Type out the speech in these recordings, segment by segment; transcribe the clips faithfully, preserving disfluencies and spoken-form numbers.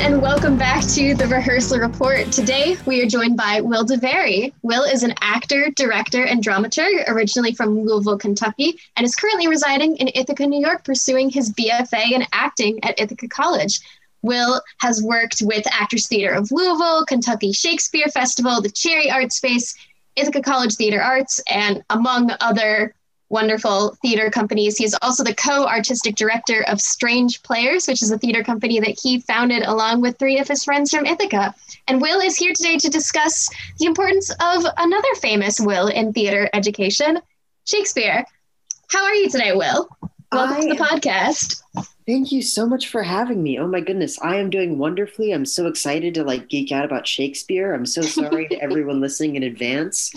and welcome back to the Rehearsal Report. Today, we are joined by Will DeVary. Will is an actor, director, and dramaturg originally from Louisville, Kentucky, and is currently residing in Ithaca, New York, pursuing his B F A in acting at Ithaca College. Will has worked with Actors Theater of Louisville, Kentucky Shakespeare Festival, the Cherry Art Space, Ithaca College Theater Arts, and among other wonderful theater companies. He is also the co-artistic director of Strange Players, which is a theater company that he founded along with three of his friends from Ithaca. And Will is here today to discuss the importance of another famous Will in theater education, Shakespeare. How are you today, Will? Welcome I to the podcast. Thank you so much for having me. Oh my goodness, I am doing wonderfully. I'm so excited to like geek out about Shakespeare. I'm so sorry to everyone listening in advance.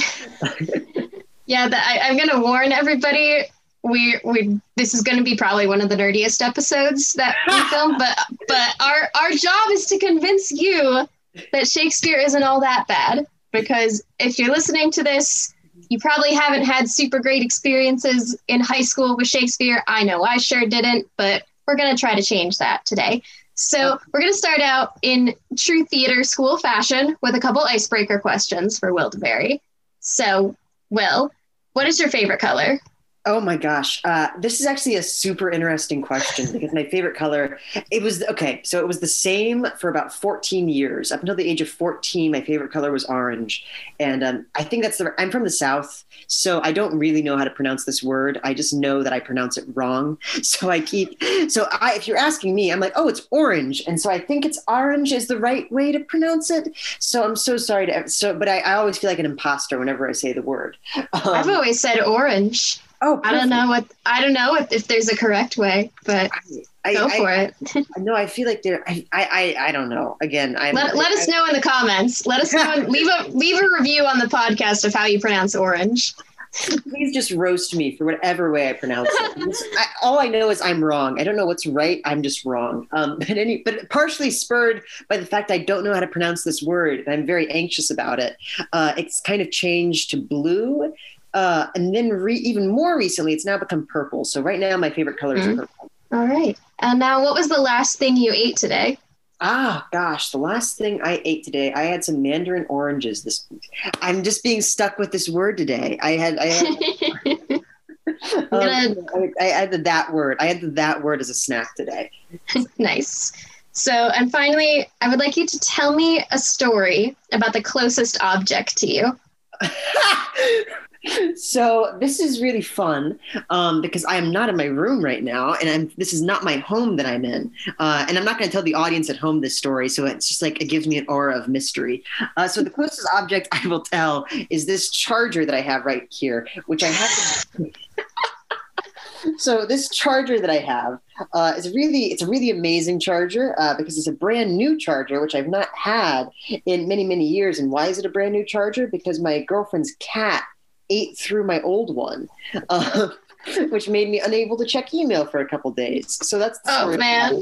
Yeah, the, I, I'm going to warn everybody. We we this is going to be probably one of the nerdiest episodes that we film, but but our our job is to convince you that Shakespeare isn't all that bad. Because if you're listening to this, you probably haven't had super great experiences in high school with Shakespeare. I know I sure didn't, but we're going to try to change that today. So we're going to start out in true theater school fashion with a couple icebreaker questions for Will DeVary. So, Will, what is your favorite color? Oh my gosh. Uh, this is actually a super interesting question because my favorite color, it was, okay, so it was the same for about fourteen years. Up until the age of fourteen, my favorite color was orange. And um, I think that's the, I'm from the South, so I don't really know how to pronounce this word. I just know that I pronounce it wrong. So I keep, so I, if you're asking me, I'm like, oh, it's orange. And so I think it's orange is the right way to pronounce it. So I'm so sorry to, so, but I, I always feel like an imposter whenever I say the word. Um, I've always said orange. Oh, perfect. I don't know what I don't know if, if there's a correct way, but I, go I, for I, it. No, I feel like there. I, I, I don't know. Again, I let, let us know in the comments. Let us know. leave a leave a review on the podcast of how you pronounce orange. Please just roast me for whatever way I pronounce it. I, all I know is I'm wrong. I don't know what's right. I'm just wrong. Um, but any, but partially spurred by the fact I don't know how to pronounce this word, and I'm very anxious about it. Uh, it's kind of changed to blue. Uh, and then re- even more recently, it's now become purple. So right now, my favorite color mm-hmm. is purple. All right. And now, what was the last thing you ate today? Ah, gosh, the last thing I ate today, I had some mandarin oranges. This, I'm just being stuck with this word today. I had, I had, um, I, I had the that word. I had the that word as a snack today. Nice. So, and finally, I would like you to tell me a story about the closest object to you. So this is really fun um, because I am not in my room right now, and I'm, this is not my home that I'm in. Uh, and I'm not going to tell the audience at home this story, so it's just like it gives me an aura of mystery. Uh, so the closest object I will tell is this charger that I have right here, which I have to... So this charger that I have uh, is really, it's a really amazing charger uh, because it's a brand new charger, which I've not had in many, many years. And why is it a brand new charger? Because my girlfriend's cat ate through my old one, uh, which made me unable to check email for a couple days. So that's the oh man,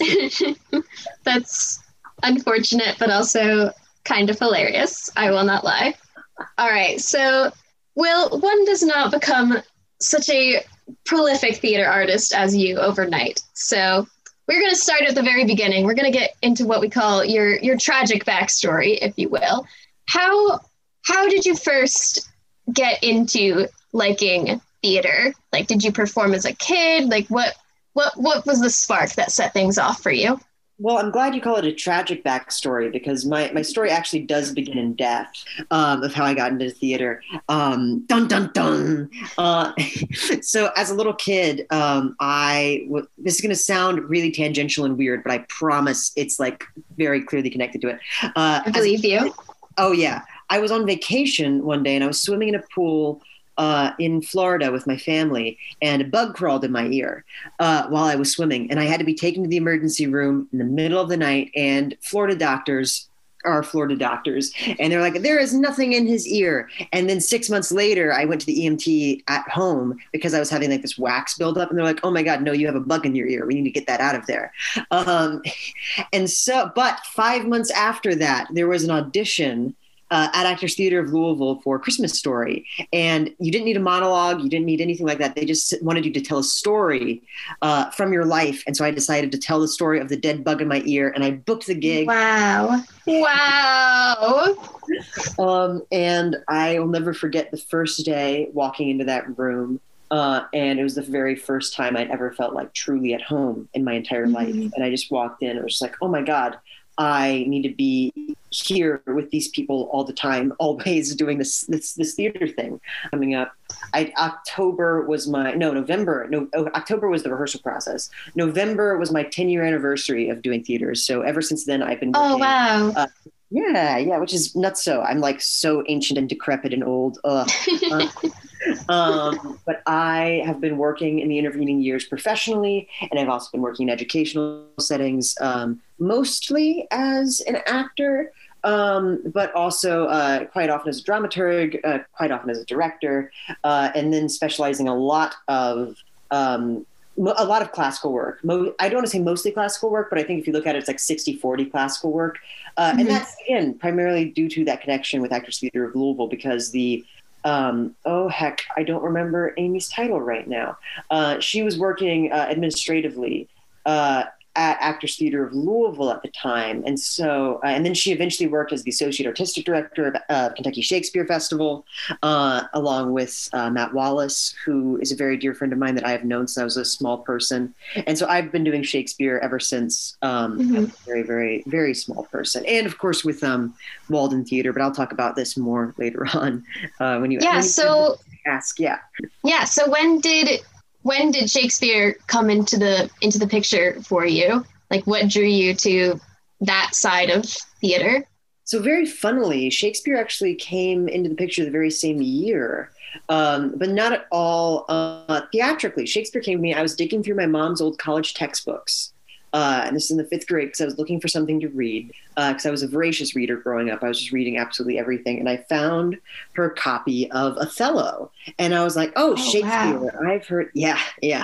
that's unfortunate, but also kind of hilarious. I will not lie. All right, so Will, one does not become such a prolific theater artist as you overnight. So we're going to start at the very beginning. We're going to get into what we call your your tragic backstory, if you will. How how did you first get into liking theater? Like, did you perform as a kid? Like, what what what was the spark that set things off for you? Well, I'm glad you call it a tragic backstory because my, my story actually does begin in death um, of how I got into theater. Um, dun, dun, dun. Uh, so as a little kid, um, I, w- this is going to sound really tangential and weird, but I promise it's like very clearly connected to it. Uh, I believe a, you. Oh yeah. I was on vacation one day and I was swimming in a pool Uh, in Florida with my family, and a bug crawled in my ear uh, while I was swimming, and I had to be taken to the emergency room in the middle of the night. And Florida doctors are Florida doctors, and they're like, there is nothing in his ear. And then six months later, I went to the E M T at home because I was having like this wax buildup, and they're like, oh my God, no, you have a bug in your ear. We need to get that out of there. Um, and so, but five months after that, there was an audition uh, at Actors Theater of Louisville for Christmas Story. And you didn't need a monologue. You didn't need anything like that. They just wanted you to tell a story uh, from your life. And so I decided to tell the story of the dead bug in my ear, and I booked the gig. Wow. Wow. Um, and I will never forget the first day walking into that room. Uh, and it was the very first time I'd ever felt like truly at home in my entire mm-hmm. life. And I just walked in and was just like, oh my God, I need to be here with these people all the time, always doing this, this, this theater thing coming up. I, October was my, no, November, no, oh, October was the rehearsal process. November was my ten year anniversary of doing theaters. So ever since then I've been working, oh, wow. Uh, yeah, yeah, which is nuts. So I'm like so ancient and decrepit and old. Uh, um, but I have been working in the intervening years professionally, and I've also been working in educational settings, um, mostly as an actor, um, but also uh, quite often as a dramaturg, uh, quite often as a director, uh, and then specializing a lot of um, a lot of classical work. Mo- I don't want to say mostly classical work, but I think if you look at it, it's like sixty forty classical work. Uh, mm-hmm. And that's, again, primarily due to that connection with Actors Theater of Louisville, because the Um, oh, heck, I don't remember Amy's title right now. Uh, she was working uh, administratively uh, at Actors Theater of Louisville at the time. And so, uh, and then she eventually worked as the Associate Artistic Director of uh, Kentucky Shakespeare Festival, uh, along with uh, Matt Wallace, who is a very dear friend of mine that I have known since I was a small person. And so I've been doing Shakespeare ever since um, mm-hmm. I was a very, very, very small person. And of course with um, Walden Theater, but I'll talk about this more later on uh, when you, yeah, when so, you ask. Yeah. Yeah. So when did When did Shakespeare come into the into the picture for you? Like, what drew you to that side of theater? So very funnily, Shakespeare actually came into the picture the very same year, um, but not at all uh, theatrically. Shakespeare came to me. I was digging through my mom's old college textbooks. Uh, and this is in the fifth grade because I was looking for something to read because uh, I was a voracious reader growing up. I was just reading absolutely everything. And I found her copy of Othello. And I was like, oh, oh Shakespeare. Wow. I've heard. Yeah, yeah.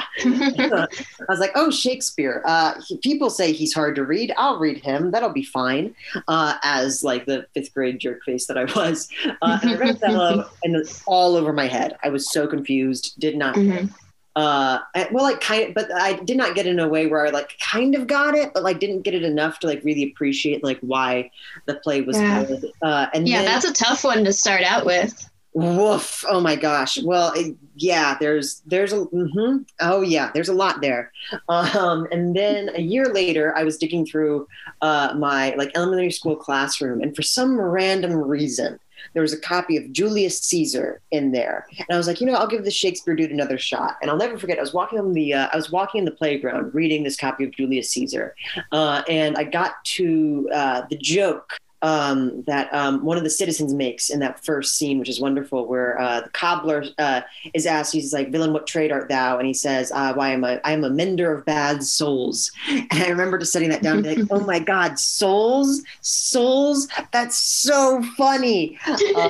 I was like, oh, Shakespeare. Uh, he, people say he's hard to read. I'll read him. That'll be fine. Uh, as like the fifth grade jerk face that I was. Uh, and I read Othello and it's all over my head. I was so confused. Did not. Mm-hmm. Uh, I, well, like kind of, but I did not get in a way where I like kind of got it, but like didn't get it enough to like really appreciate like why the play was yeah. good. Uh, and yeah, then, that's a tough one to start out with. Woof! Oh my gosh. Well, it, yeah, there's there's a mm-hmm. oh yeah, there's a lot there. Um, and then a year later, I was digging through uh, my like elementary school classroom, and for some random reason, there was a copy of Julius Caesar in there. And I was like, you know, I'll give this Shakespeare dude another shot. And I'll never forget, I was walking on the, uh, I was walking in the playground reading this copy of Julius Caesar. Uh, and I got to uh, the joke um, that um, one of the citizens makes in that first scene, which is wonderful, where uh, the cobbler uh, is asked, he's like, villain, what trade art thou? And he says, uh, why am I, I am a mender of bad souls. And I remember just setting that down and being like, oh my God, souls, souls, that's so funny. Uh,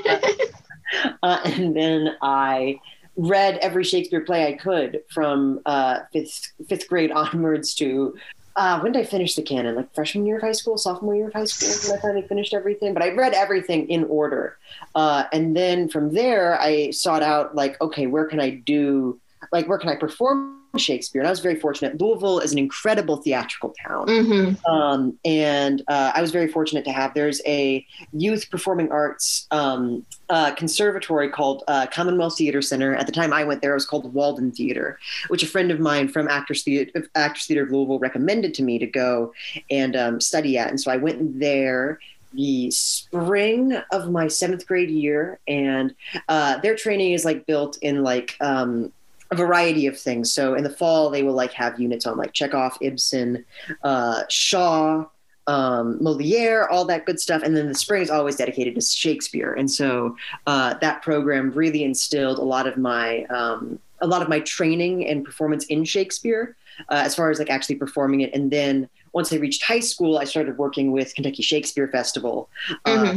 uh, and then I read every Shakespeare play I could from uh, fifth, fifth grade onwards to Uh, when did I finish the canon? Like freshman year of high school, sophomore year of high school, when I finally finished everything. But I read everything in order. Uh, and then from there, I sought out like, okay, where can I do, like, where can I perform Shakespeare? And I was very fortunate. Louisville is an incredible theatrical town. Mm-hmm. Um, and uh, I was very fortunate to have, there's a youth performing arts um, uh, conservatory called uh, Commonwealth Theater Center. At the time I went there, it was called Walden Theater, which a friend of mine from Actors Theater, Actors Theater of Louisville recommended to me to go and um, study at. And so I went there the spring of my seventh grade year. And uh, their training is like built in like, um, a variety of things. So in the fall, they will like have units on like Chekhov, Ibsen, uh, Shaw, um, Moliere, all that good stuff. And then the spring is always dedicated to Shakespeare. And so uh, that program really instilled a lot of my, um, a lot of my training and performance in Shakespeare, uh, as far as like actually performing it. And then once I reached high school, I started working with Kentucky Shakespeare Festival. Mm-hmm. Uh,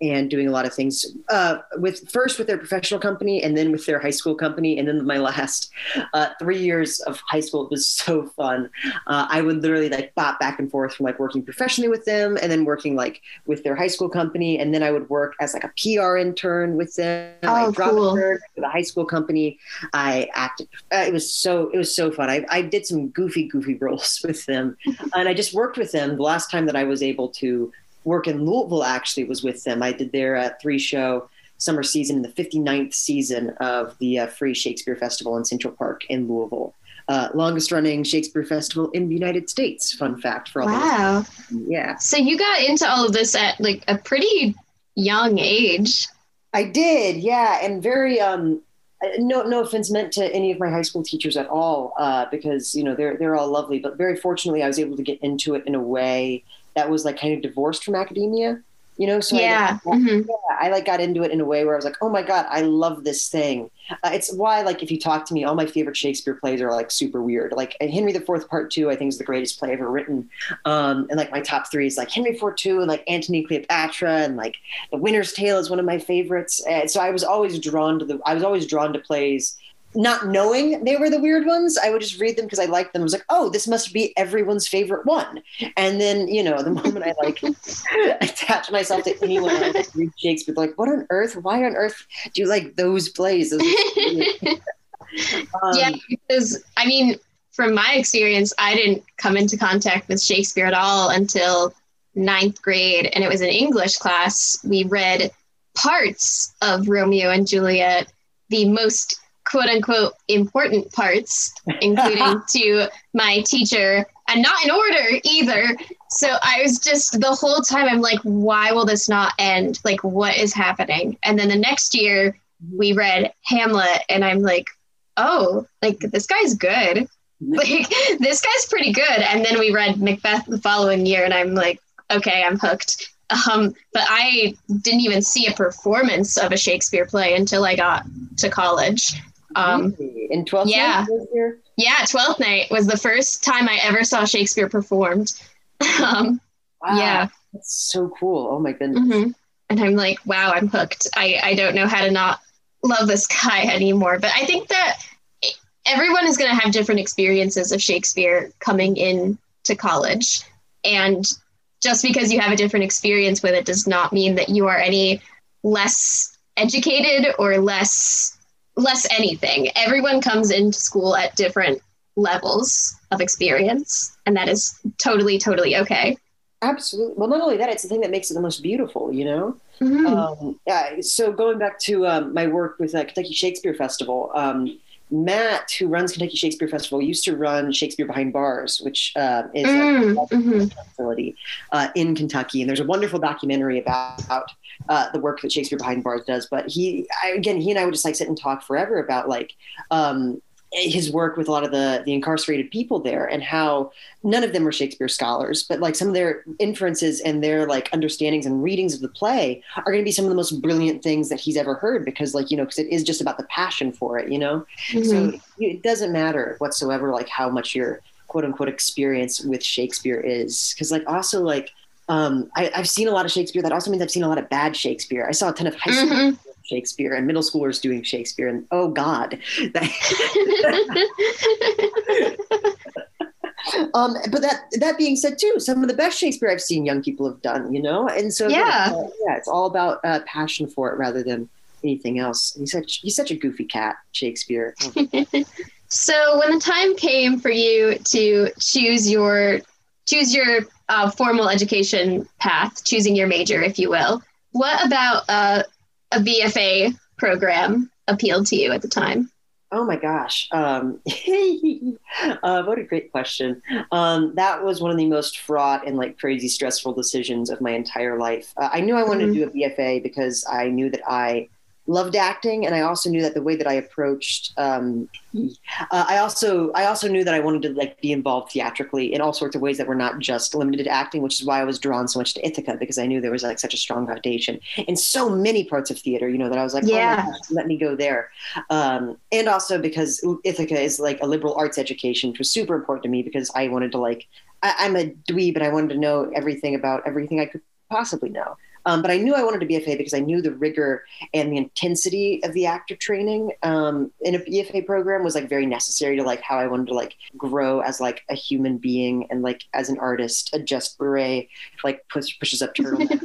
and doing a lot of things uh, with first with their professional company and then with their high school company. And then my last uh, three years of high school was so fun. Uh, I would literally like bop back and forth from like working professionally with them and then working like with their high school company. And then I would work as like a P R intern with them. Oh, I cool. for the high school company. I acted. Uh, it was so, it was so fun. I, I did some goofy, goofy roles with them. And I just worked with them. The last time that I was able to work in Louisville actually was with them. I did their uh, three show summer season in the fifty-ninth season of the uh, Free Shakespeare Festival in Central Park in Louisville. Uh, longest running Shakespeare festival in the United States. Fun fact for all wow. of Yeah. So you got into all of this at like a pretty young age. I did. Yeah. And very, um, no, no offense meant to any of my high school teachers at all, uh, because, you know, they're, they're all lovely, but very fortunately I was able to get into it in a way that was like kind of divorced from academia, you know? So yeah. I, mm-hmm. yeah, I like got into it in a way where I was like, oh my God, I love this thing. Uh, it's why, like, if you talk to me, all my favorite Shakespeare plays are like super weird. Like Henry the Fourth Part Two, I think is the greatest play ever written. Um, and like my top three is like Henry Four Two and like Antony Cleopatra and like The Winter's Tale is one of my favorites. And so I was always drawn to the, I was always drawn to plays not knowing they were the weird ones. I would just read them because I liked them. I was like, oh, this must be everyone's favorite one. And then, you know, the moment I like attach myself to anyone else read Shakespeare, like, what on earth? Why on earth do you like those plays? Those um, yeah, because I mean, from my experience, I didn't come into contact with Shakespeare at all until ninth grade. And it was an English class. We read parts of Romeo and Juliet, the most quote unquote important parts, including to my teacher, and not in order either. So I was just the whole time I'm like, why will this not end? Like, what is happening? And then the next year we read Hamlet and I'm like, oh, like this guy's good. Like this guy's pretty good. And then we read Macbeth the following year and I'm like, okay, I'm hooked. Um, but I didn't even see a performance of a Shakespeare play until I got to college. Um, really? In twelfth yeah. night? Yeah, twelfth night was the first time I ever saw Shakespeare performed. um, wow. Yeah. That's so cool. Oh my goodness. Mm-hmm. And I'm like, wow, I'm hooked. I, I don't know how to not love this guy anymore. But I think that everyone is going to have different experiences of Shakespeare coming in to college. And just because you have a different experience with it does not mean that you are any less educated or less less anything. Everyone comes into school at different levels of experience, and that is totally, totally okay. Absolutely. Well, not only that, it's the thing that makes it the most beautiful, you know? Mm-hmm. Um, yeah, so going back to um, my work with uh, Kentucky Shakespeare Festival, um, Matt, who runs Kentucky Shakespeare Festival, used to run Shakespeare Behind Bars, which uh, is mm, a mm-hmm. facility uh, in Kentucky. And there's a wonderful documentary about uh, the work that Shakespeare Behind Bars does. But he, I, again, he and I would just like sit and talk forever about like um, his work with a lot of the, the incarcerated people there and how none of them were Shakespeare scholars, but like some of their inferences and their like understandings and readings of the play are going to be some of the most brilliant things that he's ever heard because like, you know, because it is just about the passion for it, you know? Mm-hmm. So it doesn't matter whatsoever, like how much your quote unquote experience with Shakespeare is. Cause like also like, um, I, I've seen a lot of Shakespeare. That also means I've seen a lot of bad Shakespeare. I saw a ton of high school mm-hmm. Shakespeare and middle schoolers doing Shakespeare, and oh God. um, but that that being said, too, some of the best Shakespeare I've seen young people have done, you know, and so yeah, uh, yeah, it's all about uh, passion for it rather than anything else. He's such he's such a goofy cat, Shakespeare. So when the time came for you to choose your choose your uh, formal education path, choosing your major, if you will, what about uh, a B F A program appealed to you at the time? Oh my gosh. Um, uh, what a great question. Um, that was one of the most fraught and like crazy stressful decisions of my entire life. Uh, I knew I wanted mm-hmm. to do a B F A because I knew that I loved acting. And I also knew that the way that I approached, um, uh, I also, I also knew that I wanted to like be involved theatrically in all sorts of ways that were not just limited to acting, which is why I was drawn so much to Ithaca, because I knew there was like such a strong foundation in so many parts of theater, you know, that I was like, yeah. oh my gosh, let me go there. Um, and also because Ithaca is like a liberal arts education, which was super important to me because I wanted to like, I, I'm a dweeb, but I wanted to know everything about everything I could possibly know. Um, but I knew I wanted to be a B F A because I knew the rigor and the intensity of the actor training um, in a B F A program was like very necessary to like how I wanted to like grow as like a human being and like as an artist. A Just Beret like push, pushes up turtleneck.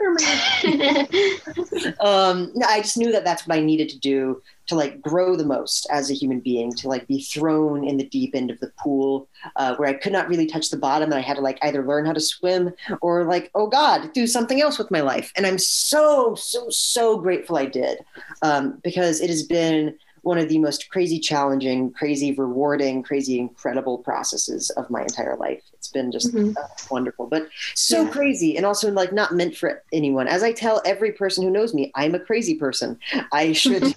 um, I just knew that that's what I needed to do to like grow the most as a human being, to like be thrown in the deep end of the pool uh, where I could not really touch the bottom, and I had to like either learn how to swim or like, oh God, do something else with my life. And I'm so, so, so grateful I did um, because it has been one of the most crazy challenging, crazy rewarding, crazy incredible processes of my entire life. It's been just mm-hmm. uh, wonderful, but so yeah. crazy, and also like not meant for anyone. As I tell every person who knows me, I'm a crazy person. I should,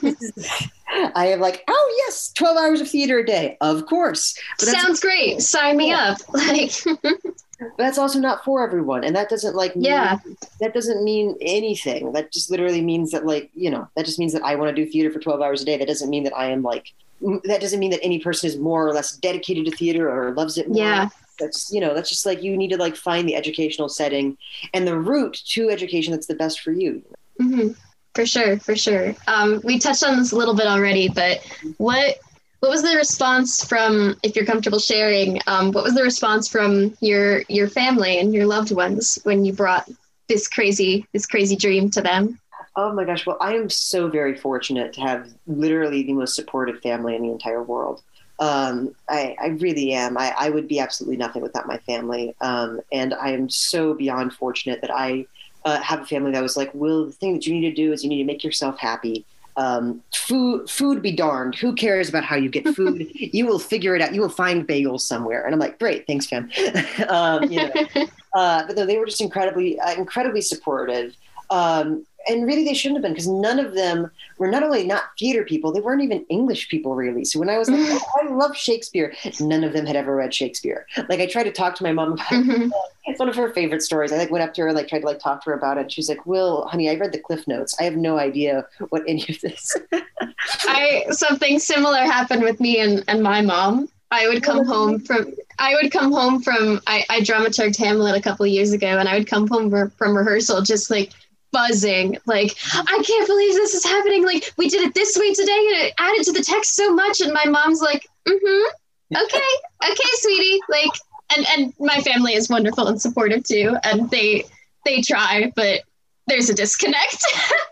I have like, oh yes, twelve hours of theater a day. Of course. But Sounds great. Sign me yeah. up. Like, but that's also not for everyone. And that doesn't like, mean, yeah, that doesn't mean anything. That just literally means that like, you know, that just means that I want to do theater for twelve hours a day. That doesn't mean that I am like, that doesn't mean that any person is more or less dedicated to theater or loves it more. Yeah. That's, you know, that's just like, you need to like find the educational setting and the route to education that's the best for you. Mm-hmm. For sure. For sure. Um, we touched on this a little bit already, but what, what was the response from, if you're comfortable sharing, um, what was the response from your, your family and your loved ones when you brought this crazy, this crazy dream to them? Oh my gosh. Well, I am so very fortunate to have literally the most supportive family in the entire world. Um, I, I really am. I, I would be absolutely nothing without my family. Um, and I am so beyond fortunate that I uh, have a family that was like, Will, the thing that you need to do is you need to make yourself happy. Um, food, food be darned. Who cares about how you get food? You will figure it out. You will find bagels somewhere. And I'm like, great, thanks, fam. um, you know, uh, but no, they were just incredibly, uh, incredibly supportive. Um, and really they shouldn't have been, because none of them were not only not theater people, they weren't even English people really. So when I was like, oh, I love Shakespeare, none of them had ever read Shakespeare. Like I tried to talk to my mom about mm-hmm. it. It's one of her favorite stories. I like went up to her and like tried to like talk to her about it. She's like, Will, honey, I read the Cliff Notes. I have no idea what any of this. I, something similar happened with me and, and my mom. I would come home from, I would come home from, I, I dramaturged Hamlet a couple of years ago, and I would come home from, from rehearsal just like buzzing, like, I can't believe this is happening. Like, we did it this way today, and it added to the text so much. And my mom's like, mm-hmm, okay, okay, sweetie. Like, and, and my family is wonderful and supportive too. And they, they try, but there's a disconnect.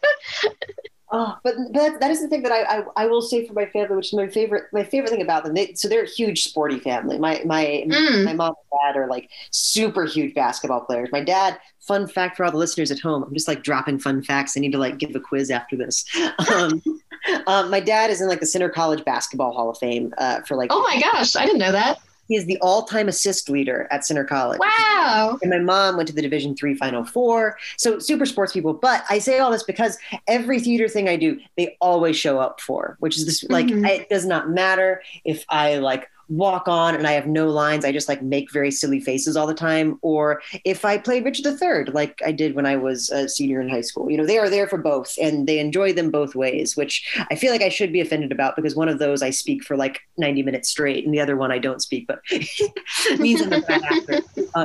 Oh, but that, that is the thing that I, I I will say for my family, which is my favorite my favorite thing about them. They, so they're a huge sporty family. My my mm. my mom and dad are like super huge basketball players. My dad, fun fact for all the listeners at home, I'm just like dropping fun facts. I need to like give a quiz after this. Um, um, my dad is in like the Center College Basketball Hall of Fame uh, for like. Oh my gosh, I didn't know that. He is the all-time assist leader at Center College. Wow. And my mom went to the Division three Final Four. So super sports people. But I say all this because every theater thing I do, they always show up for, which is this, like, mm-hmm. it does not matter if I like walk on and I have no lines. I just like make very silly faces all the time. Or if I play Richard the Third, like I did when I was a senior in high school, you know, they are there for both and they enjoy them both ways, which I feel like I should be offended about, because one of those I speak for like ninety minutes straight and the other one I don't speak, but it means I'm a bad actor.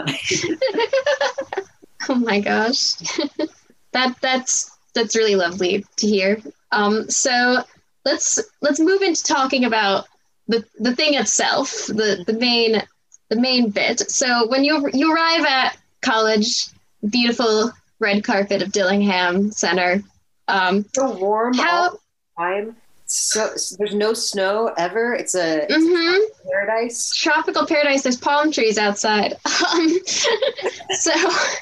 Uh, oh my gosh. that that's, that's really lovely to hear. Um, so let's, let's move into talking about the the thing itself, the the main the main bit. So when you you arrive at college, beautiful red carpet of Dillingham Center. Um, so warm how, all the time. So there's no snow ever. It's a, it's mm-hmm. a paradise. Tropical paradise. There's palm trees outside. Um, so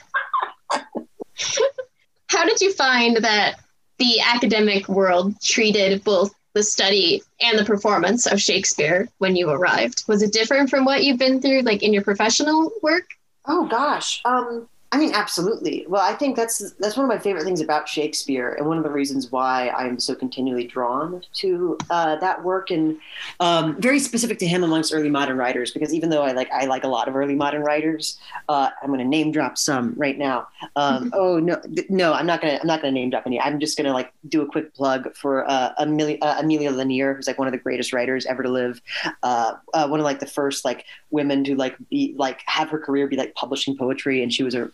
how did you find that the academic world treated both the study and the performance of Shakespeare when you arrived? Was it different from what you've been through, like in your professional work? Oh gosh. Um, I mean, absolutely. Well, I think that's that's one of my favorite things about Shakespeare, and one of the reasons why I'm so continually drawn to uh, that work, and um, very specific to him amongst early modern writers. Because even though I like I like a lot of early modern writers, uh, I'm going to name drop some right now. Um, oh no, th- no, I'm not gonna I'm not gonna name drop any. I'm just gonna like do a quick plug for uh, Amelia, uh, Amelia Lanier, who's like one of the greatest writers ever to live. Uh, uh, one of like the first like women to like be like have her career be like publishing poetry, and she was a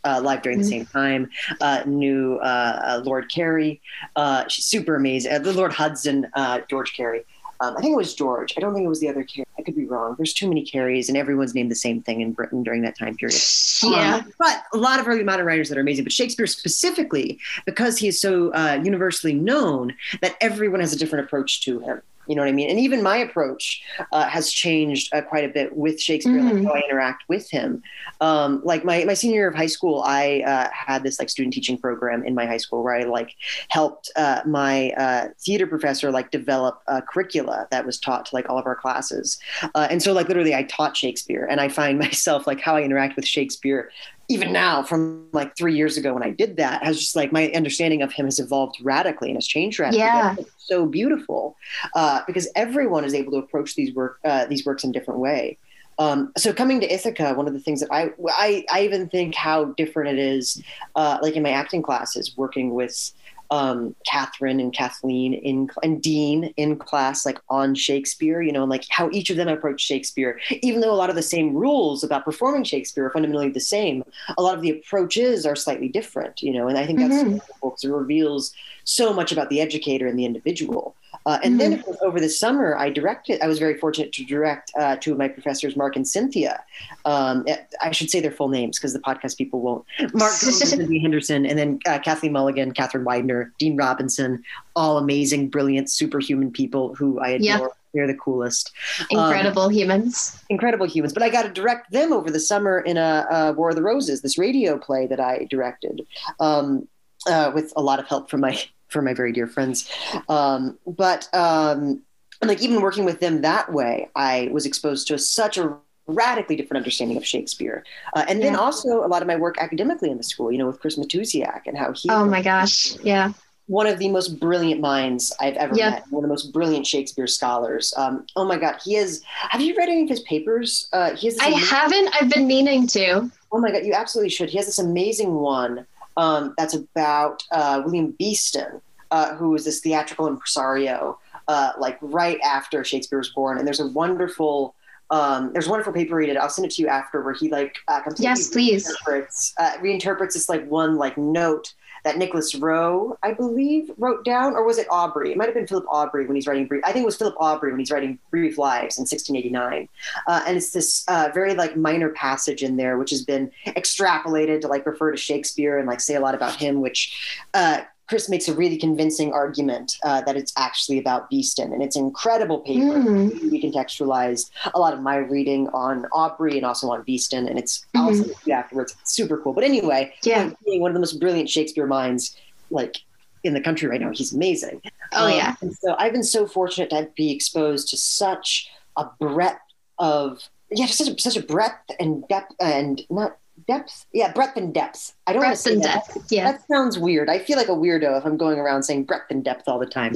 uh, live during the same time. Uh, knew uh, uh, Lord Carey. Uh, she's super amazing. Uh, the Lord Hudson, uh, George Carey. Um, I think it was George. I don't think it was the other Carey. I could be wrong. There's too many Careys, and everyone's named the same thing in Britain during that time period. Yeah. Um, but a lot of early modern writers that are amazing. But Shakespeare specifically, because he is so uh, universally known, that everyone has a different approach to him. You know what I mean? And even my approach uh, has changed uh, quite a bit with Shakespeare, mm-hmm. like how I interact with him. Um, like my, my senior year of high school, I uh, had this like student teaching program in my high school where I like helped uh, my uh, theater professor like develop a curricula that was taught to like all of our classes. Uh, and so like literally I taught Shakespeare, and I find myself like how I interact with Shakespeare even now from like three years ago when I did that has just like my understanding of him has evolved radically and has changed radically. Yeah. It's so beautiful uh, because everyone is able to approach these work, uh, these works in a different way. Um, so coming to Ithaca, one of the things that I, I, I even think how different it is, uh, like in my acting classes, working with um, Catherine and Kathleen in, and Dean in class, like on Shakespeare, you know, and like how each of them approach Shakespeare, even though a lot of the same rules about performing Shakespeare are fundamentally the same, a lot of the approaches are slightly different, you know, and I think that's mm-hmm. wonderful because it reveals so much about the educator and the individual. Uh, and mm-hmm. then of course, over the summer, I directed, I was very fortunate to direct uh, two of my professors, Mark and Cynthia. Um, I should say their full names because the podcast people won't. Mark Cynthia Henderson, and then uh, Kathleen Mulligan, Catherine Widener, Dean Robinson, all amazing, brilliant, superhuman people who I adore. Yep. They're the coolest. Incredible um, humans. Incredible humans. But I got to direct them over the summer in a, a War of the Roses, this radio play that I directed um, uh, with a lot of help from my for my very dear friends. Um, but um, and like even working with them that way, I was exposed to such a radically different understanding of Shakespeare. Uh, and yeah. then also a lot of my work academically in the school, you know, with Chris Matusiak and how he- Oh my gosh, yeah. One of the most brilliant minds I've ever yep. met. One of the most brilliant Shakespeare scholars. Um, oh my God, he is, have you read any of his papers? Uh, he has I amazing, haven't, I've been meaning to. Oh my God, you absolutely should. He has this amazing one um, that's about uh, William Beeston, uh, who is this theatrical impresario, uh, like right after Shakespeare was born. And there's a wonderful, um, there's a wonderful paper he did. I'll send it to you after, where he like uh, completely yes, please. reinterprets, uh, reinterprets this like one like note that Nicholas Rowe, I believe, wrote down, or was it Aubrey? It might have been Philip Aubrey when he's writing brief. I think it was Philip Aubrey when he's writing Brief Lives in sixteen eighty-nine. Uh, and it's this uh, very like minor passage in there, which has been extrapolated to like refer to Shakespeare and like say a lot about him, which uh, Chris makes a really convincing argument uh, that it's actually about Beeston. And it's an incredible paper. Mm. We contextualized a lot of my reading on Aubrey and also on Beeston. And it's mm-hmm. also afterwards super cool. But anyway, yeah. being one of the most brilliant Shakespeare minds like in the country right now, he's amazing. Oh, um, yeah. And so I've been so fortunate to be exposed to such a breadth of, yeah, just such a, such a breadth and depth and not, Depth, yeah, breadth and depth. I don't breadth want to say and that. depth. Yeah, that sounds weird. I feel like a weirdo if I'm going around saying breadth and depth all the time.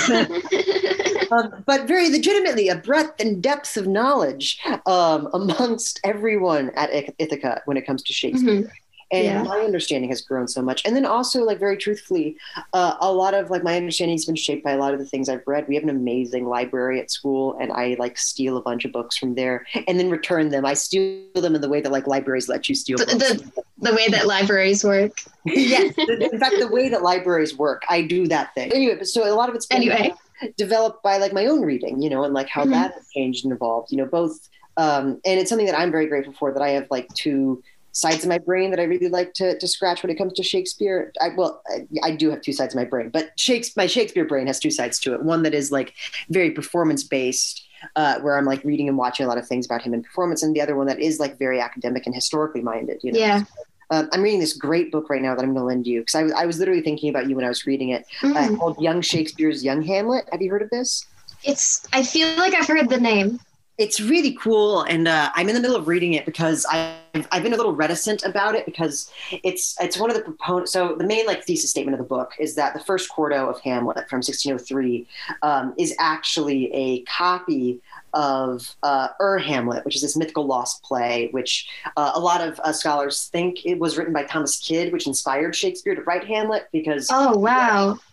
um, but very legitimately, a breadth and depth of knowledge um, amongst everyone at Ithaca when it comes to Shakespeare. Mm-hmm. And yeah. my understanding has grown so much. And then also, like, very truthfully, uh, a lot of, like, my understanding has been shaped by a lot of the things I've read. We have an amazing library at school, and I, like, steal a bunch of books from there and then return them. I steal them in the way that, like, libraries let you steal the, books. The, the way that libraries work. Yes. In fact, the way that libraries work, I do that thing. Anyway, but so a lot of it's been anyway. developed by, like, my own reading, you know, and, like, how mm-hmm. that has changed and evolved, you know, both. Um, and it's something that I'm very grateful for, that I have, like, two sides of my brain that I really like to, to scratch when it comes to Shakespeare. I, well, I, I do have two sides of my brain, but Shakespeare, my Shakespeare brain has two sides to it. One that is like very performance based, uh, where I'm like reading and watching a lot of things about him in performance. And the other one that is like very academic and historically minded, you know? Yeah. So, um, I'm reading this great book right now that I'm going to lend you, because I, w- I was literally thinking about you when I was reading it, mm. uh, called Young Shakespeare's Young Hamlet. Have you heard of this? It's, I feel like I've heard the name. It's really cool, and uh, I'm in the middle of reading it because I've, I've been a little reticent about it, because it's it's one of the proponents. So the main like thesis statement of the book is that the first quarto of Hamlet from sixteen oh three um, is actually a copy of uh, Ur Hamlet, which is this mythical lost play, which uh, a lot of uh, scholars think it was written by Thomas Kyd, which inspired Shakespeare to write Hamlet, because oh wow. Yeah,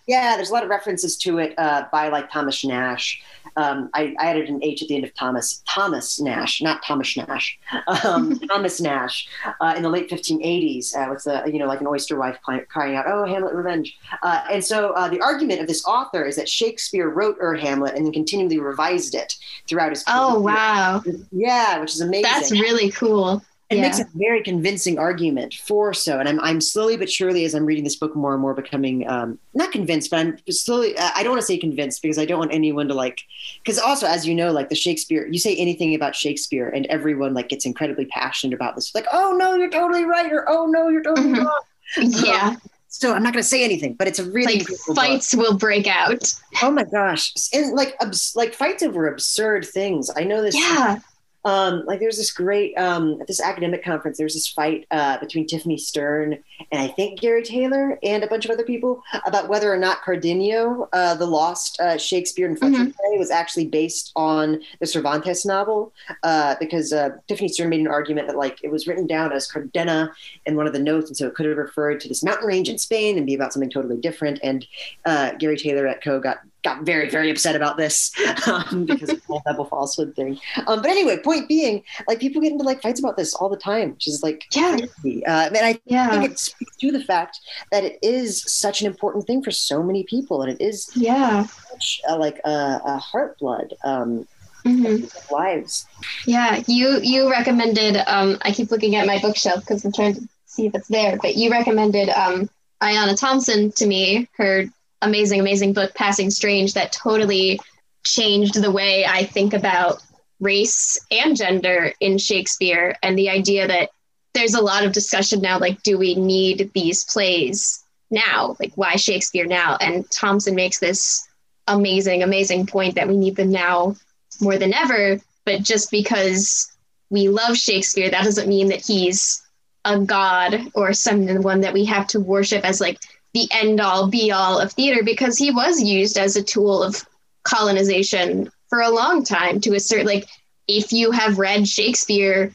Yeah, there's a lot of references to it uh, by like Thomas Nash. Um, I, I added an H at the end of Thomas. Thomas Nash, not Thomas Nash. Um, Thomas Nash uh, in the late fifteen eighties uh, with the, you know, like an oyster wife crying out, "Oh, Hamlet, revenge!" Uh, and so uh, the argument of this author is that Shakespeare wrote Ur Hamlet and then continually revised it throughout his career. Oh, wow. Yeah, which is amazing. That's really cool. It yeah. makes a very convincing argument for so. And I'm, I'm slowly but surely, as I'm reading this book more and more, becoming um, not convinced, but I'm slowly, I don't want to say convinced because I don't want anyone to like, because also, as you know, like the Shakespeare, you say anything about Shakespeare and everyone like gets incredibly passionate about this. Like, oh no, you're totally right. Or, oh no, you're totally mm-hmm. wrong. Yeah. Um, so I'm not going to say anything, but it's a really like fights book. will break out. Oh my gosh. And like, abs- like fights over absurd things. I know this. Yeah. Um, like there's this great, um, at this academic conference, there's this fight uh, between Tiffany Stern and I think Gary Taylor and a bunch of other people about whether or not Cardenio, uh, the lost uh, Shakespeare in Fletcher mm-hmm. play, was actually based on the Cervantes novel, uh, because uh, Tiffany Stern made an argument that like it was written down as Cardena in one of the notes, and so it could have referred to this mountain range in Spain and be about something totally different. And uh, Gary Taylor at Co got got very, very upset about this um, because of the whole double falsehood thing. Um, but anyway, point being, like people get into like fights about this all the time, which is like, yeah. crazy. Uh, and I yeah. think it speaks to the fact that it is such an important thing for so many people. And it is yeah. such a, like a, a heartblood um, mm-hmm. lives. Yeah. You, you recommended, um, I keep looking at my bookshelf because I'm trying to see if it's there, but you recommended um, Ayanna Thompson to me, her amazing, amazing book, Passing Strange, that totally changed the way I think about race and gender in Shakespeare. And the idea that there's a lot of discussion now, like, do we need these plays now? Like, why Shakespeare now? And Thompson makes this amazing, amazing point that we need them now more than ever. But just because we love Shakespeare, that doesn't mean that he's a god or someone that we have to worship as like the end all be all of theater, because he was used as a tool of colonization for a long time to assert, like, if you have read Shakespeare,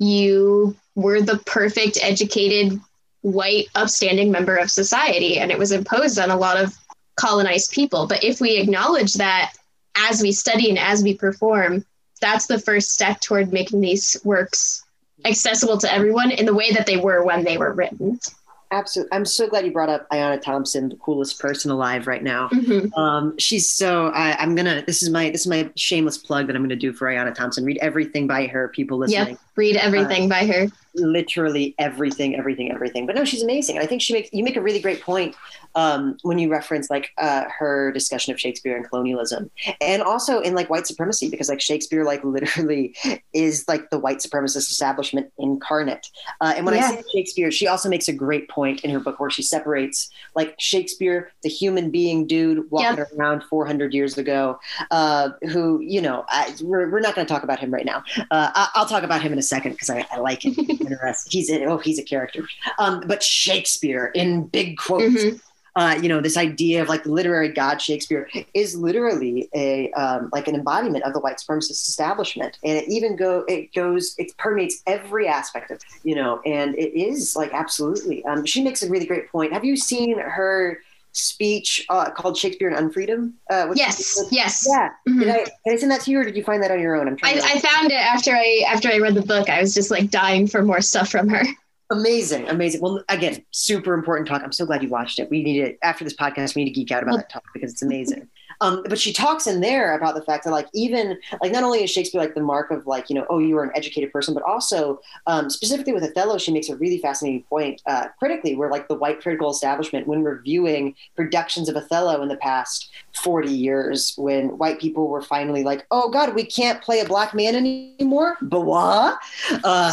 you were the perfect, educated, white, upstanding member of society. And it was imposed on a lot of colonized people. But if we acknowledge that as we study and as we perform, that's the first step toward making these works accessible to everyone in the way that they were when they were written. Absolutely. I'm so glad you brought up Ayanna Thompson, the coolest person alive right now. Mm-hmm. Um, she's so, I, I'm going to, this is my, this is my shameless plug that I'm going to do for Ayanna Thompson. Read everything by her, people listening. Yep. Read everything uh, by her. Literally everything, everything, everything. But no, she's amazing. I think she makes, you make a really great point um, when you reference like uh, her discussion of Shakespeare and colonialism, and also in like white supremacy, because like Shakespeare like literally is like the white supremacist establishment incarnate. Uh, and when yeah. I say Shakespeare, she also makes a great point in her book where she separates like Shakespeare, the human being dude walking yep. around four hundred years ago, uh, who, you know, I, we're, we're not going to talk about him right now. Uh, I, I'll talk about him in a second because I, I like him. He's in, oh, he's a character. Um, but Shakespeare in big quotes, mm-hmm. uh, you know, this idea of like the literary god Shakespeare is literally a um, like an embodiment of the white supremacist establishment, and it even go it goes it permeates every aspect of, you know, and it is like absolutely. Um, she makes a really great point. Have you seen her speech uh, called Shakespeare and Unfreedom? Uh, yes, yes. Yeah. Mm-hmm. Did I, did I send that to you, or did you find that on your own? I'm trying. I, to... I found it after I after I read the book. I was just like dying for more stuff from her. Amazing, amazing. Well, again, super important talk. I'm so glad you watched it. We need to, after this podcast, we need to geek out about well, that talk because it's amazing. Um, but she talks in there about the fact that like, even like, not only is Shakespeare like the mark of like, you know, oh, you are an educated person, but also um, specifically with Othello, she makes a really fascinating point uh, critically, where like the white critical establishment, when reviewing productions of Othello in the past forty years, when white people were finally like, oh God, we can't play a black man anymore. Blah. Uh,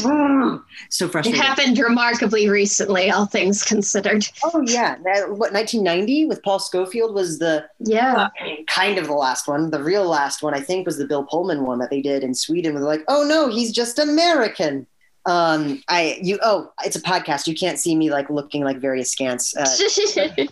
so frustrating. It happened remarkably recently, all things considered. Oh yeah. That, what, nineteen ninety with Paul Scofield was the, yeah. I mean, kind of the last one. The real last one, I think, was the Bill Pullman one that they did in Sweden. Where they're like, "Oh no, he's just American." Um, I you oh, it's a podcast. You can't see me like looking like very askance. Uh, in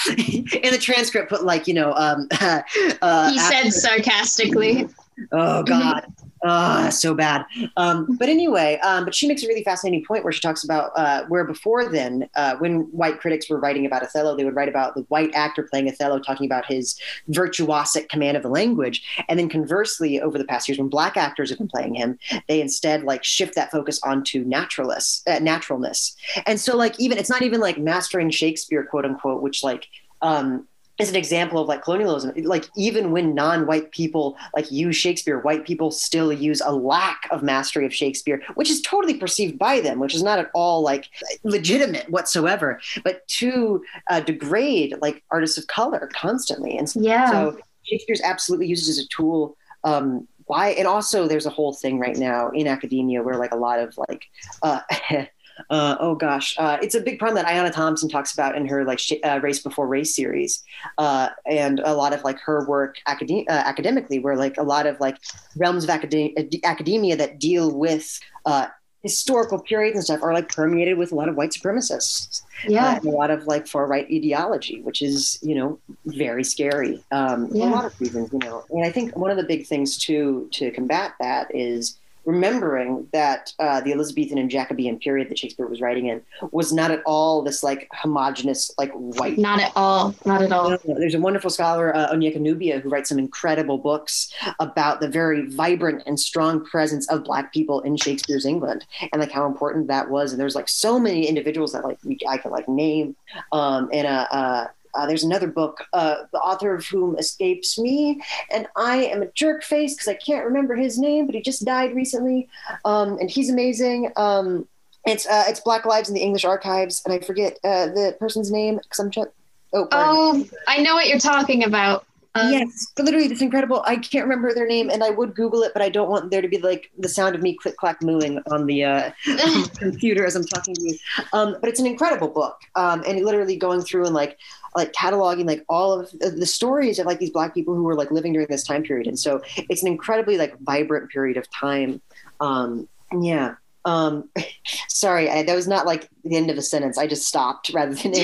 the transcript, put like you know, um, uh, he said after, sarcastically. Oh God. Ah, so bad. Um, but anyway, um, but she makes a really fascinating point where she talks about uh, where before then, uh, when white critics were writing about Othello, they would write about the white actor playing Othello, talking about his virtuosic command of the language. And then conversely, over the past years, when black actors have been playing him, they instead like shift that focus onto naturalness, uh, naturalness. And so like, even, it's not even like mastering Shakespeare, quote unquote, which like, um, is an example of like colonialism. Like even when non-white people like use Shakespeare, white people still use a lack of mastery of Shakespeare, which is totally perceived by them, which is not at all like legitimate whatsoever, but to uh, degrade like artists of color constantly. And Yeah. so Shakespeare's absolutely used as a tool. Um, why? And also there's a whole thing right now in academia where like a lot of like, uh, Uh, oh gosh, uh, it's a big problem that Ayanna Thompson talks about in her like sh- uh, Race Before Race series, uh, and a lot of like her work acad- uh, academically, where like a lot of like realms of acad- academia that deal with uh, historical periods and stuff are like permeated with a lot of white supremacists, Yeah, uh, and a lot of like far right ideology, which is you know very scary um, yeah. for a lot of reasons, you know. And I think one of the big things too to combat that is remembering that uh, the Elizabethan and Jacobean period that Shakespeare was writing in was not at all this like homogenous, like white. Not at all. Not at all. There's a wonderful scholar, uh, Onyeka Nubia, who writes some incredible books about the very vibrant and strong presence of Black people in Shakespeare's England and like how important that was. And there's like so many individuals that like we, I can like name. Um, and uh, uh, Uh, there's another book, uh, the author of whom escapes me, and I am a jerk face because I can't remember his name, but he just died recently, um, and he's amazing. Um, it's uh, it's Black Lives in the English Archives, and I forget uh, the person's name because I'm just. Oh, oh, I know what you're talking about. Um, yes, but literally, it's incredible. I can't remember their name, and I would Google it, but I don't want there to be like the sound of me click clack mooing on the uh, computer as I'm talking to you. Um, but it's an incredible book, um, and literally going through and like like cataloging like all of the stories of like these Black people who were like living during this time period, and so it's an incredibly like vibrant period of time. Um, yeah. Um, sorry, I, that was not like the end of a sentence. I just stopped rather than.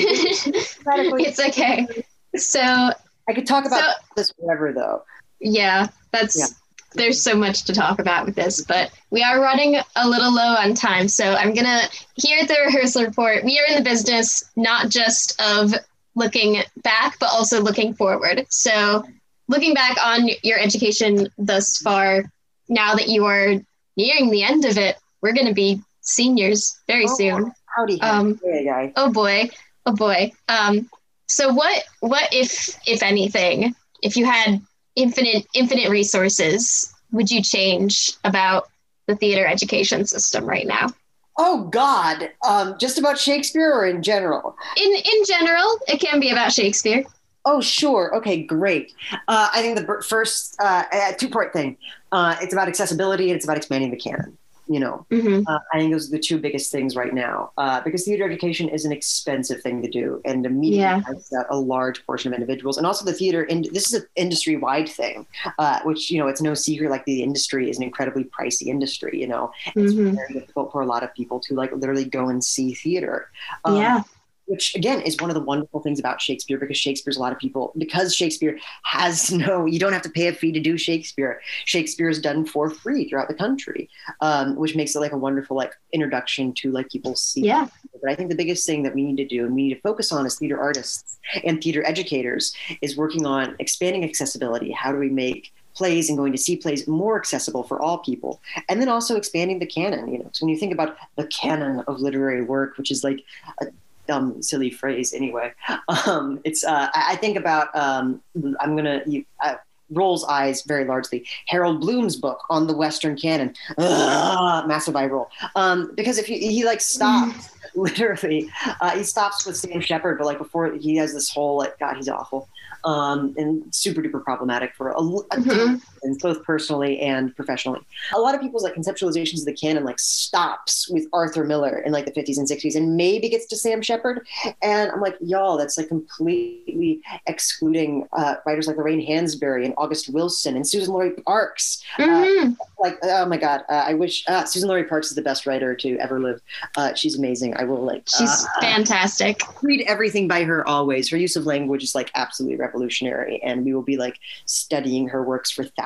It's okay. So. I could talk about so, this forever, though. Yeah, that's yeah. There's so much to talk about with this, but we are running a little low on time. So I'm going to, here at the rehearsal report, we are in the business not just of looking back, but also looking forward. So looking back on your education thus far, now that you are nearing the end of it, we're going to be seniors very oh, soon. Howdy, um, hey, guy. Oh boy, oh boy. Um, So what, what if, if anything, if you had infinite, infinite resources, would you change about the theater education system right now? Oh God, um, just about Shakespeare or in general? In in general, it can be about Shakespeare. Oh, sure. Okay, great. Uh, I think the first uh, two-part thing, uh, it's about accessibility and it's about expanding the canon. You know, mm-hmm. uh, I think those are the two biggest things right now, uh, because theater education is an expensive thing to do, and the media yeah. has a large portion of individuals, and also the theater. And this is an industry-wide thing, uh, which you know, it's no secret. Like the industry is an incredibly pricey industry. You know, it's mm-hmm. very difficult for a lot of people to like literally go and see theater. Um, yeah. Which again is one of the wonderful things about Shakespeare, because Shakespeare's a lot of people, because Shakespeare has no, you don't have to pay a fee to do Shakespeare. Shakespeare is done for free throughout the country, um, which makes it like a wonderful like introduction to like people see. Yeah. But I think the biggest thing that we need to do and we need to focus on as theater artists and theater educators is working on expanding accessibility. How do we make plays and going to see plays more accessible for all people? And then also expanding the canon, you know, so when you think about the canon of literary work, which is like a dumb, silly phrase anyway. Um, it's uh, I think about um, I'm gonna you, uh, rolls eyes very largely. Harold Bloom's book on the Western canon, Ugh, massive eye roll. Um, because if he, he like stops literally, uh, he stops with Sam Shepard, but like before he has this whole like God, he's awful. Um, and super duper problematic for a, a mm-hmm. and both personally and professionally. A lot of people's like conceptualizations of the canon like stops with Arthur Miller in like the fifties and sixties and maybe gets to Sam Shepard. And I'm like, y'all, that's like completely excluding uh, writers like Lorraine Hansberry and August Wilson and Susan-Lori Parks. Mm-hmm. Uh, like, oh my God, uh, I wish uh, Susan-Lori Parks is the best writer to ever live. Uh, she's amazing. I will like, she's uh, fantastic. Read everything by her always. Her use of language is like absolutely revolutionary, and we will be like studying her works for thousands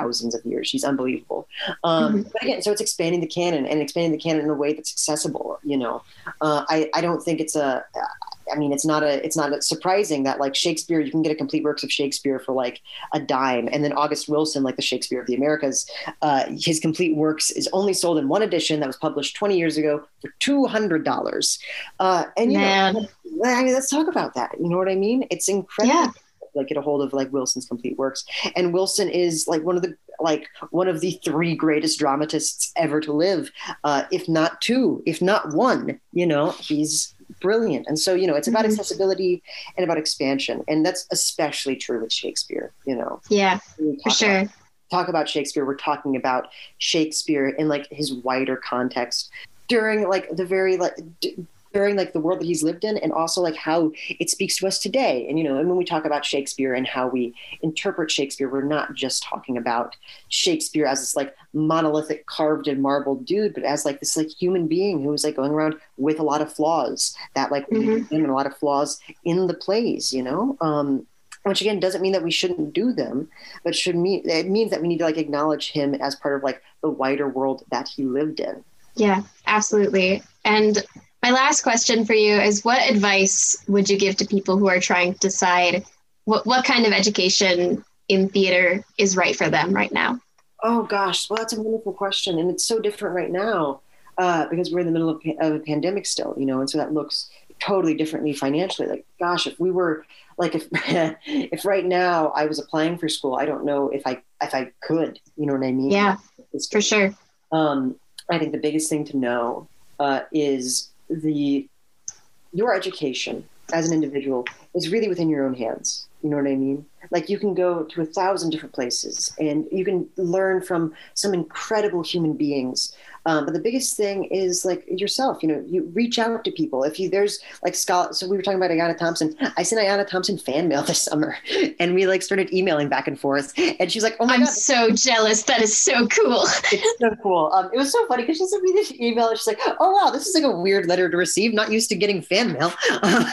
thousands of years. She's unbelievable. Um, mm-hmm. But again, so it's expanding the canon and expanding the canon in a way that's accessible. You know, uh, I, I don't think it's a, I mean, it's not a, it's not surprising that like Shakespeare, you can get a complete works of Shakespeare for like a dime. And then August Wilson, like the Shakespeare of the Americas, uh, his complete works is only sold in one edition that was published twenty years ago for two hundred dollars. Uh, and you Man. know, I mean, let's talk about that. You know what I mean? It's incredible. Yeah. Like get a hold of like Wilson's complete works. And Wilson is like one of the, like one of the three greatest dramatists ever to live. Uh, if not two, if not one, you know, he's brilliant. And so, you know, it's about mm-hmm. accessibility and about expansion. And that's especially true with Shakespeare, you know? Yeah, for sure. About, talk about Shakespeare. We're talking about Shakespeare in like his wider context during like the very like, d- during like the world that he's lived in, and also like how it speaks to us today. And, you know, and when we talk about Shakespeare and how we interpret Shakespeare, we're not just talking about Shakespeare as this like monolithic carved in marble dude, but as like this like human being who was like going around with a lot of flaws that like mm-hmm. and a lot of flaws in the plays, you know, um, which again doesn't mean that we shouldn't do them, but should mean it means that we need to like acknowledge him as part of like the wider world that he lived in. Yeah, absolutely. And my last question for you is, what advice would you give to people who are trying to decide what, what kind of education in theater is right for them right now? Oh, gosh. Well, that's a wonderful question. And it's so different right now uh, because we're in the middle of, of a pandemic still, you know, and so that looks totally differently financially. Like, gosh, if we were like, if if right now I was applying for school, I don't know if I if I could, you know what I mean? Yeah, for sure. Um, I think the biggest thing to know uh, is the your education as an individual is really within your own hands. You know what I mean? Like you can go to a thousand different places and you can learn from some incredible human beings. Um, but the biggest thing is like yourself, you know, you reach out to people. If you, there's like scholars, so we were talking about Ayanna Thompson. I sent Ayanna Thompson fan mail this summer and we like started emailing back and forth and she's like, oh my I'm God. so jealous. That is so cool. It's so cool. Um, it was so funny because she sent me this email and she's like, oh wow, this is like a weird letter to receive. Not used to getting fan mail. Uh,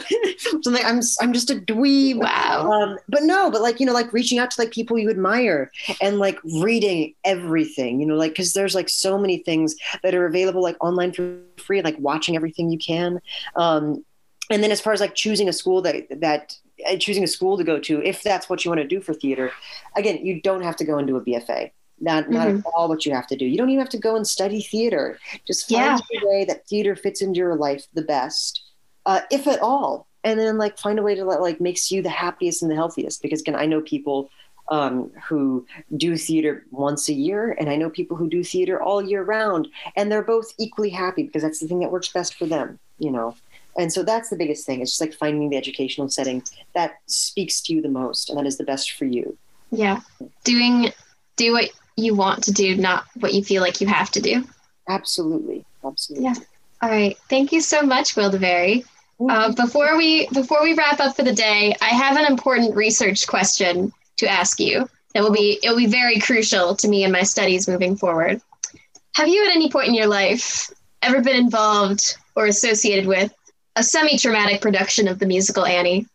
so I'm like, I'm, I'm just a dweeb. Wow. Um, but no, but like, you know, like reaching out to like people you admire and like reading everything, you know, like, cause there's like so many things that are available like online for free, like watching everything you can. Um, and then as far as like choosing a school that, that uh, choosing a school to go to, if that's what you want to do for theater, again, you don't have to go and do a B F A. Not, not mm-hmm. at all what you have to do. You don't even have to go and study theater. Just find yeah. a way that theater fits into your life the best, uh, if at all. And then like find a way to like makes you the happiest and the healthiest. Because again, I know people um, who do theater once a year, and I know people who do theater all year round, and they're both equally happy because that's the thing that works best for them, you know? And so that's the biggest thing. It's just like finding the educational setting that speaks to you the most, and that is the best for you. Yeah. Doing, do what you want to do, not what you feel like you have to do. Absolutely. Absolutely. Yeah. All right. Thank you so much, Will DeVary. Uh, before we before we wrap up for the day, I have an important research question to ask you that will be it will be very crucial to me in my studies moving forward. Have you at any point in your life ever been involved or associated with a semi-traumatic production of the musical Annie?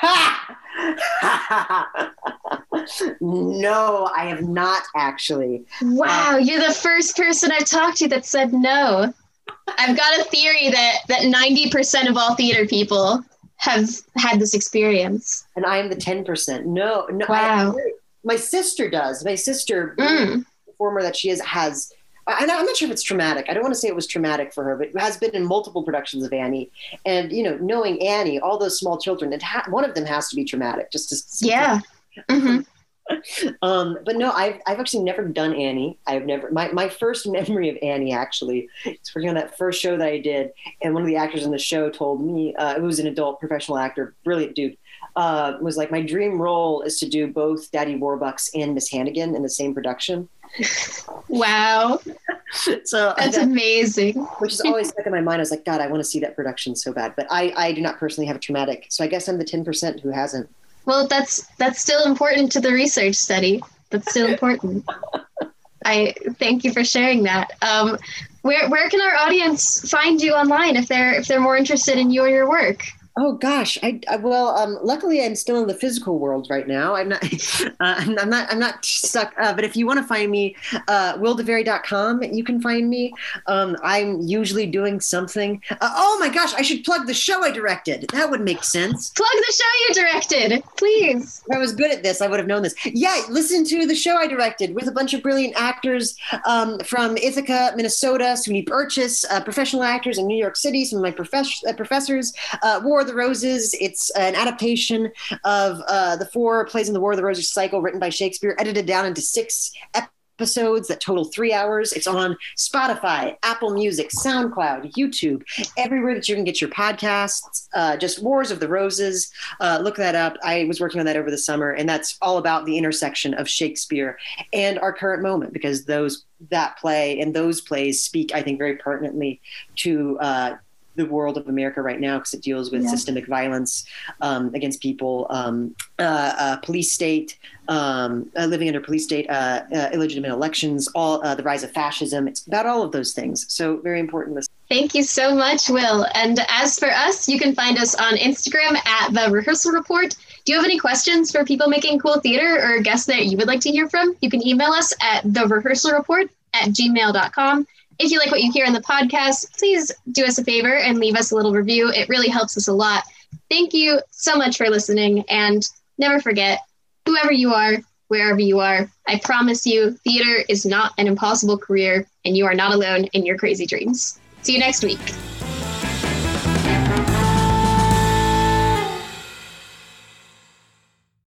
No, I have not actually. Wow, um, you're the first person I've talked to that said no. I've got a theory that that ninety percent of all theater people have had this experience. And I am the ten percent. No, no. Wow. I, my sister does. My sister, mm. the performer that she is, has, and I'm not sure if it's traumatic. I don't want to say it was traumatic for her, but has been in multiple productions of Annie. And, you know, knowing Annie, all those small children, it ha- one of them has to be traumatic. Just to Yeah. Mm-hmm. Um, but no, I've, I've actually never done Annie. I've never, my, my first memory of Annie actually, it's working on that first show that I did. And one of the actors in the show told me, uh, who was an adult professional actor, brilliant dude, uh, was like, my dream role is to do both Daddy Warbucks and Miss Hannigan in the same production. Wow. So that's that, amazing. Which is always stuck in my mind. I was like, God, I want to see that production so bad, but I, I do not personally have a traumatic. So I guess I'm the ten percent who hasn't. Well, that's that's still important to the research study. That's still important. I thank you for sharing that. Um, where where can our audience find you online if they're if they're more interested in you or your work? Oh gosh, I, I well, um, luckily I'm still in the physical world right now. I'm not, uh, I'm, I'm not, I'm not stuck. Uh, but if you want to find me, uh, will devery dot com, you can find me. Um, I'm usually doing something. Uh, oh my gosh, I should plug the show I directed. That would make sense. Plug the show you directed, please. If I was good at this, I would have known this. Yeah, listen to the show I directed with a bunch of brilliant actors um, from Ithaca, Minnesota, SUNY Purchase, uh, professional actors in New York City, some of my profess- uh, professors. Uh, War of the Roses. It's an adaptation of uh, the four plays in the War of the Roses cycle written by Shakespeare, edited down into six episodes that total three hours. It's on Spotify, Apple Music, SoundCloud, YouTube, everywhere that you can get your podcasts. Uh, just Wars of the Roses. Uh, look that up. I was working on that over the summer, and that's all about the intersection of Shakespeare and our current moment, because those that play and those plays speak, I think, very pertinently to uh, the world of America right now, because it deals with yeah. systemic violence um, against people, um, uh, uh, police state, um, uh, living under police state, uh, uh, illegitimate elections, all uh, the rise of fascism. It's about all of those things. So very important. Thank you so much, Will. And as for us, you can find us on Instagram at The Rehearsal Report. Do you have any questions for people making cool theater or guests that you would like to hear from? You can email us at the rehearsal report at gmail dot com. If you like what you hear in the podcast, please do us a favor and leave us a little review. It really helps us a lot. Thank you so much for listening. And never forget, whoever you are, wherever you are, I promise you, theater is not an impossible career, and you are not alone in your crazy dreams. See you next week.